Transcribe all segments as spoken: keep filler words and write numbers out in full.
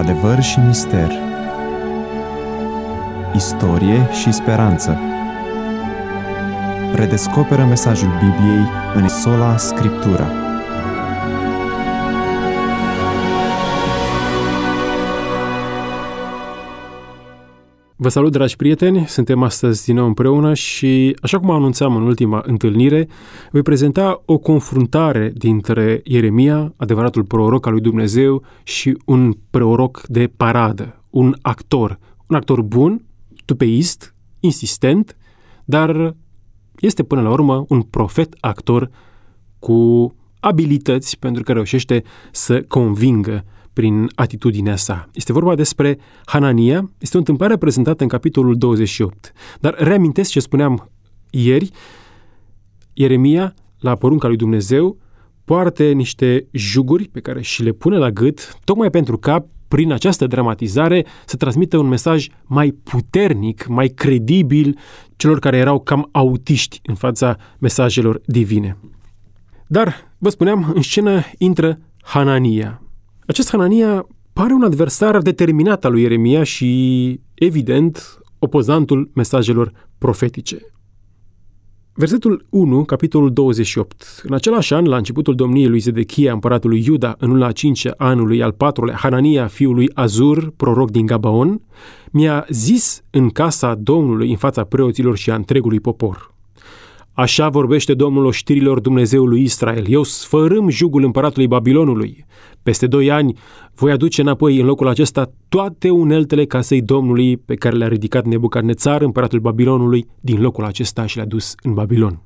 Adevăr și mister, istorie și speranță. Redescoperă mesajul Bibliei în sola Scriptura. Vă salut, dragi prieteni! Suntem astăzi din nou împreună și, așa cum anunțam în ultima întâlnire, voi prezenta o confruntare dintre Ieremia, adevăratul proroc al lui Dumnezeu, și un proroc de paradă, un actor. Un actor bun, tupeist, insistent, dar este până la urmă un profet-actor cu abilități pentru că reușește să convingă prin atitudinea sa. Este vorba despre Hanania, este o întâmplare prezentată în capitolul douăzeci și opt. Dar reamintesc ce spuneam ieri, Ieremia, la porunca lui Dumnezeu, poartă niște juguri pe care și le pune la gât, tocmai pentru ca, prin această dramatizare, să transmită un mesaj mai puternic, mai credibil celor care erau cam autiști în fața mesajelor divine. Dar, vă spuneam, în scenă intră Hanania. Acest Hanania pare un adversar determinat al lui Ieremia și, evident, opozantul mesajelor profetice. Versetul unu, capitolul douăzeci și opt. În același an, la începutul domniei lui Zedechia, împăratul lui Iuda, în luna a cincea anului al patrulea, Hanania, fiul lui Azur, proroc din Gabaon, mi-a zis în casa Domnului, în fața preoților și a întregului popor: Așa vorbește Domnul oștirilor Dumnezeului Israel: Eu sfărâm jugul împăratului Babilonului. Peste doi ani voi aduce înapoi în locul acesta toate uneltele casei Domnului pe care le-a ridicat Nebucadnețar, împăratul Babilonului, din locul acesta și le-a dus în Babilon.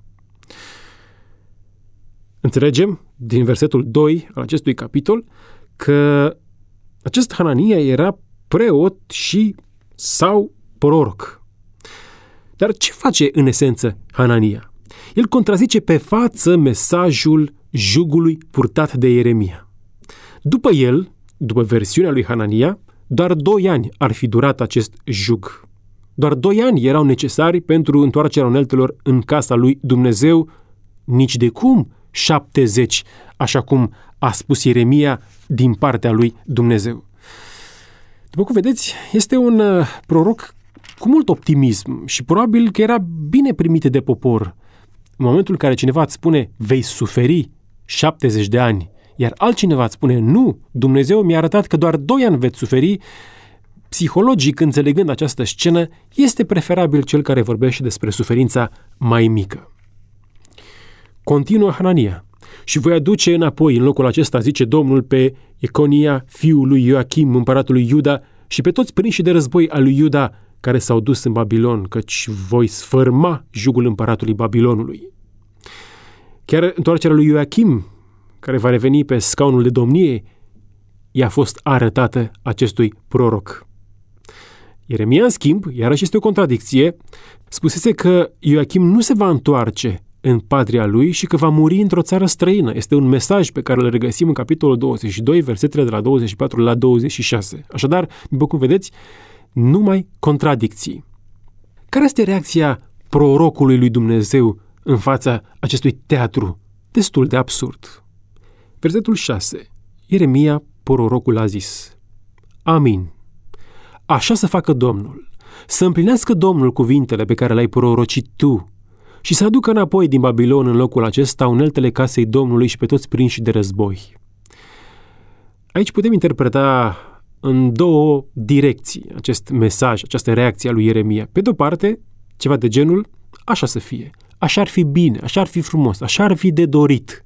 Înțelegem din versetul doi al acestui capitol că acest Hanania era preot și sau proroc. Dar ce face în esență Hanania? El contrazice pe față mesajul jugului purtat de Ieremia. După el, după versiunea lui Hanania, doar doi ani ar fi durat acest jug. Doar doi ani erau necesari pentru întoarcerea uneltelor în casa lui Dumnezeu, nici de cum șaptezeci, așa cum a spus Ieremia din partea lui Dumnezeu. După cum vedeți, este un proroc cu mult optimism și probabil că era bine primit de popor. În momentul în care cineva îți spune vei suferi șaptezeci de ani, iar altcineva îți spune nu, Dumnezeu mi-a arătat că doar doi ani veți suferi, psihologic înțelegând această scenă, este preferabil cel care vorbește despre suferința mai mică. Continuă Hanania: Și voi aduce înapoi în locul acesta, zice Domnul, pe Econia, fiul lui Ioachim, împăratul lui Iuda, și pe toți prinși de război al lui Iuda, care s-au dus în Babilon, căci voi sfărma jugul împăratului Babilonului. Chiar întoarcerea lui Ioachim, care va reveni pe scaunul de domnie, i-a fost arătată acestui proroc. Ieremia, în schimb, iarăși este o contradicție, spusese că Ioachim nu se va întoarce în patria lui și că va muri într-o țară străină. Este un mesaj pe care îl regăsim în capitolul douăzeci și doi, versetele de la douăzeci și patru la douăzeci și șase. Așadar, după cum vedeți, numai contradicții. Care este reacția prorocului lui Dumnezeu în fața acestui teatru destul de absurd? Versetul șase. Ieremia, prorocul, a zis: Amin. Așa să facă Domnul, să împlinească Domnul cuvintele pe care le-ai prorocit tu și să aducă înapoi din Babilon în locul acesta uneltele casei Domnului și pe toți prinși de război. Aici putem interpreta în două direcții acest mesaj, această reacție a lui Ieremia. Pe de-o parte, ceva de genul: așa să fie, așa ar fi bine, așa ar fi frumos, așa ar fi de dorit.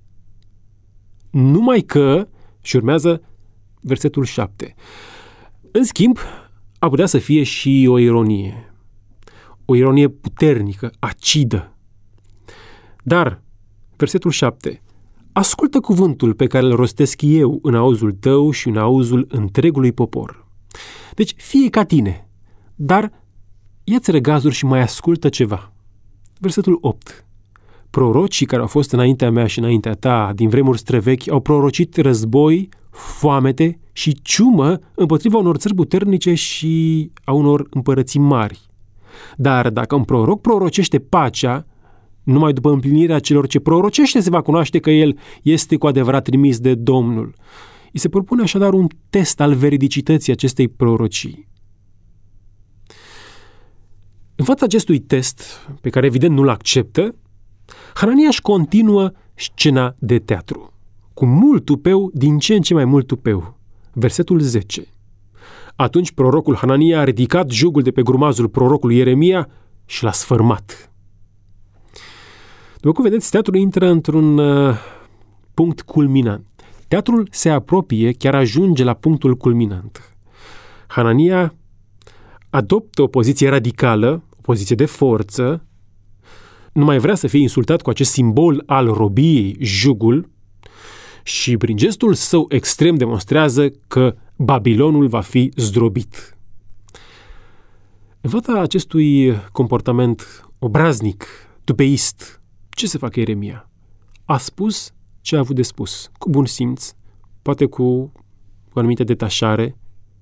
Numai că, și urmează versetul șapte, în schimb, a putea să fie și o ironie. O ironie puternică, acidă. Dar, versetul șapte, ascultă cuvântul pe care îl rostesc eu în auzul tău și în auzul întregului popor. Deci, fie ca tine, dar ia-ți răgazuri și mai ascultă ceva. Versetul opt. Prorocii care au fost înaintea mea și înaintea ta, din vremuri străvechi, au prorocit război, foamete și ciumă împotriva unor țări puternice și a unor împărății mari. Dar dacă un proroc prorocește pacea, numai după împlinirea celor ce prorocește se va cunoaște că el este cu adevărat trimis de Domnul. Îi se propune așadar un test al veridicității acestei prorocii. În fața acestui test, pe care evident nu-l acceptă, Hanania își continuă scena de teatru, cu mult tupeu, din ce în ce mai mult tupeu. Versetul zece. Atunci prorocul Hanania a ridicat jugul de pe grumazul prorocului Ieremia și l-a sfărmat. După cum vedeți, teatrul intră într-un uh, punct culminant. Teatrul se apropie, chiar ajunge la punctul culminant. Hanania adoptă o poziție radicală, o poziție de forță, nu mai vrea să fie insultat cu acest simbol al robiei, jugul, și prin gestul său extrem demonstrează că Babilonul va fi zdrobit. În fața acestui comportament obraznic, tupeist, ce să facă Ieremia? A spus ce a avut de spus, cu bun simț, poate cu o anumită detașare.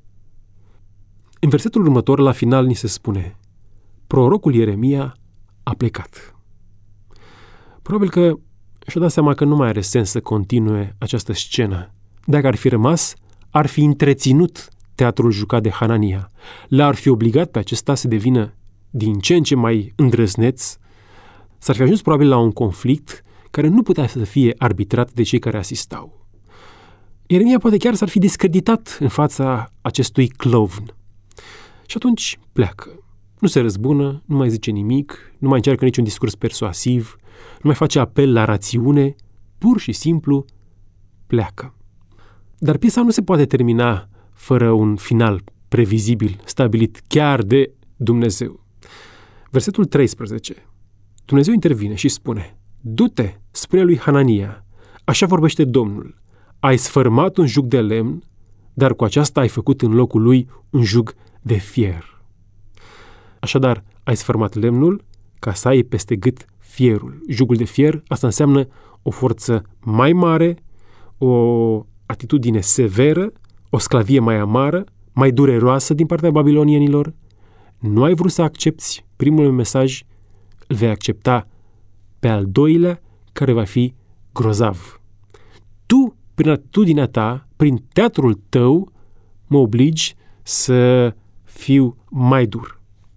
În versetul următor, la final, ni se spune: prorocul Ieremia a plecat. Probabil că și-a dat seama că nu mai are sens să continue această scenă. Dacă ar fi rămas, ar fi întreținut teatrul jucat de Hanania. L-ar fi obligat pe acesta să devină din ce în ce mai îndrăzneț. S-ar fi ajuns probabil la un conflict care nu putea să fie arbitrat de cei care asistau. Ieremia poate chiar s-ar fi discreditat în fața acestui clovn. Și atunci pleacă. Nu se răzbună, nu mai zice nimic, nu mai încearcă niciun discurs persuasiv, nu mai face apel la rațiune, pur și simplu pleacă. Dar piesa nu se poate termina fără un final previzibil, stabilit chiar de Dumnezeu. Versetul treisprezece. Dumnezeu intervine și spune: du-te, spune lui Hanania, așa vorbește Domnul, ai sfărmat un jug de lemn, dar cu aceasta ai făcut în locul lui un jug de fier. Așadar, ai sfărmat lemnul ca să ai peste gât fierul. Jugul de fier, asta înseamnă o forță mai mare, o atitudine severă, o sclavie mai amară, mai dureroasă din partea babilonienilor. Nu ai vrut să accepți primul mesaj, îl vei accepta pe al doilea, care va fi grozav. Tu, prin atitudinea ta, prin teatrul tău, mă obligi să fiu mai dur.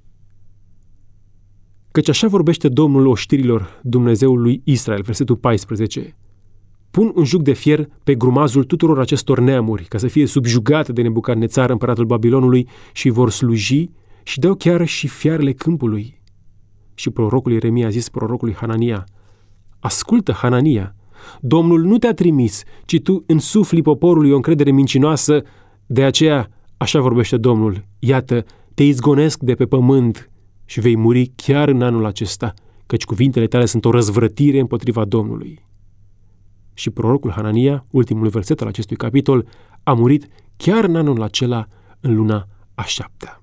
Căci așa vorbește Domnul oștirilor, Dumnezeul lui Israel, versetul paisprezece. Pun un jug de fier pe grumazul tuturor acestor neamuri, ca să fie subjugate de Nebucadnețar, împăratul Babilonului, și vor sluji și dau chiar și fiarele câmpului. Și prorocul Ieremia a zis prorocului Hanania: ascultă, Hanania, Domnul nu te-a trimis, ci tu însufli poporului o încredere mincinoasă, de aceea așa vorbește Domnul: iată, te izgonesc de pe pământ și vei muri chiar în anul acesta, căci cuvintele tale sunt o răzvrătire împotriva Domnului. Și prorocul Hanania, ultimul verset al acestui capitol, a murit chiar în anul acela, în luna a șaptea.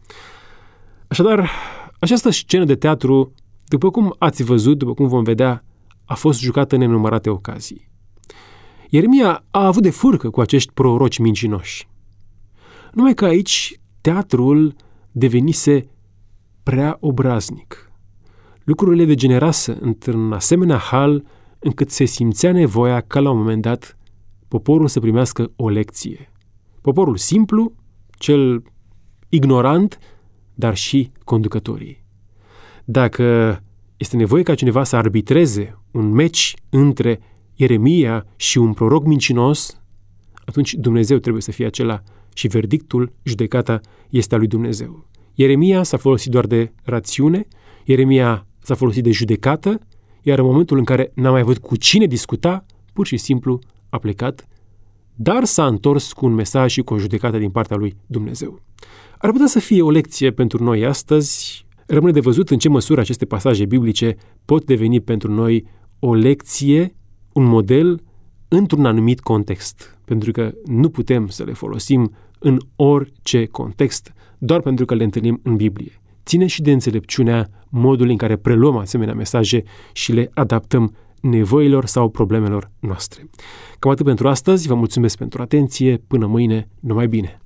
Așadar, această scenă de teatru, după cum ați văzut, după cum vom vedea, a fost jucată în nenumărate ocazii. Ieremia a avut de furcă cu acești proroci mincinoși. Numai că aici teatrul devenise prea obraznic. Lucrurile degenerase într-un asemenea hal încât se simțea nevoia ca la un moment dat poporul să primească o lecție. Poporul simplu, cel ignorant, dar și conducătorii. Dacă este nevoie ca cineva să arbitreze un meci între Ieremia și un proroc mincinos, atunci Dumnezeu trebuie să fie acela și verdictul, judecata, este a lui Dumnezeu. Ieremia s-a folosit doar de rațiune, Ieremia s-a folosit de judecată, iar în momentul în care n-a mai avut cu cine discuta, pur și simplu a plecat, dar s-a întors cu un mesaj și cu o judecată din partea lui Dumnezeu. Ar putea să fie o lecție pentru noi astăzi. Rămâne de văzut în ce măsură aceste pasaje biblice pot deveni pentru noi o lecție, un model, într-un anumit context. Pentru că nu putem să le folosim în orice context, doar pentru că le întâlnim în Biblie. Ține și de înțelepciunea modului în care preluăm asemenea mesaje și le adaptăm nevoilor sau problemelor noastre. Cam atât pentru astăzi, vă mulțumesc pentru atenție, până mâine, numai bine!